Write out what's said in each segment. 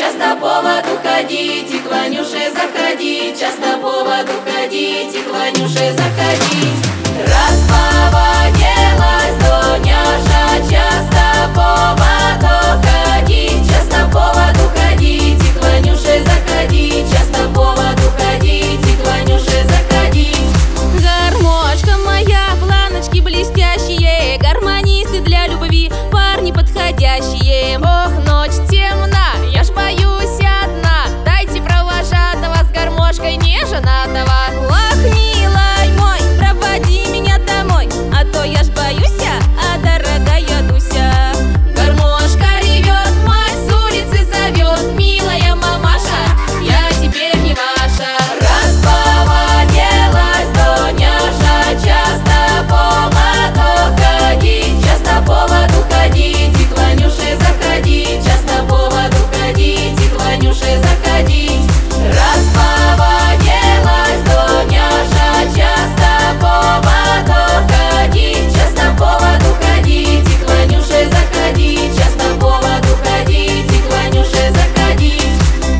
часто поводу ходить, и к Ванюше заходить, часто поводу ходить, и к Ванюше заходить. Раз повадилась Дуняша, часто поводу ходить, часто поводу ходить, и к Ванюше заходить, часто поводу ходить, и к Ванюше заходить. Гармошка моя, планочки блестящие, гармонисты для любви, парни подходящие. Ох, ночь темна, я ж боюсь одна, дайте провожатого с гармошкой неженатого. Ох, милый мой, проводи меня домой, а то я ж боюсь, а дорогая Дуся. Гармошка ревет, мать с улицы зовет, милая мамаша, я теперь не ваша. Раз повадилась Дуняша, часто поводу ходить, часто поводу ходить, и к Ванюше заходить, часто поводу ходить, и к Ванюше заходить. Раз повадилась Дуняша, часто поводу ходить, часто поводу ходить, и к Ванюше заходить, часто поводу ходить, и к Ванюше заходить.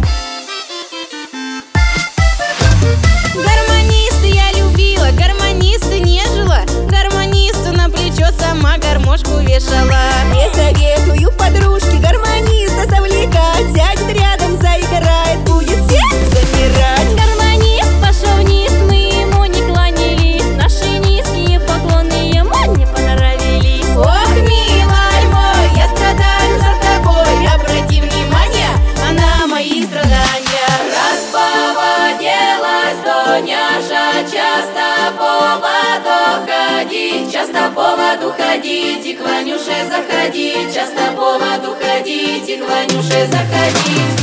Гармониста я любила, гармониста нежила, гармонисту на плечо сама гармошку вешала. Не советую подружке гармониста завлекать, сядет рядом, заиграет, будет сердце замирать. Гармонист пошел вниз, мы ему не кланялись, наши низкие поклоны ему не понравились. Ох, милый мой, я страдаю за тобой, обрати внимание на мои страдания. Раз повадилась Дуняша, часто поводу ходить, часто поводу ходить, и к Ванюше заходить, часто поводу ходить, и к Ванюше заходить.